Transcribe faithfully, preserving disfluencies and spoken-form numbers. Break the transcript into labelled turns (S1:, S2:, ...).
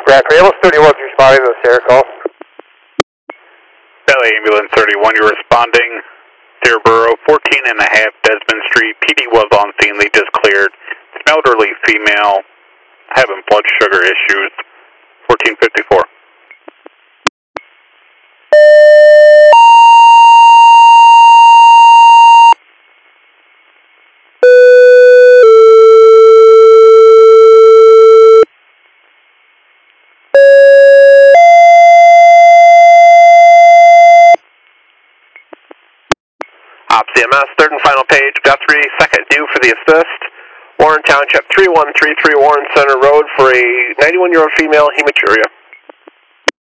S1: Jack, ambulance thirty-one is responding to the Sierra call.
S2: Valley Ambulance thirty-one, you're responding. Sierra Borough, fourteen and a half Desmond Street. P D was on scene, they just cleared. It's an elderly female having blood sugar issues. fourteen fifty-four.
S3: Op C M S, third and final page, Guthrie, second due for the assist. Warren Township, three one three three Warren Center Road for a ninety-one-year-old female hematuria.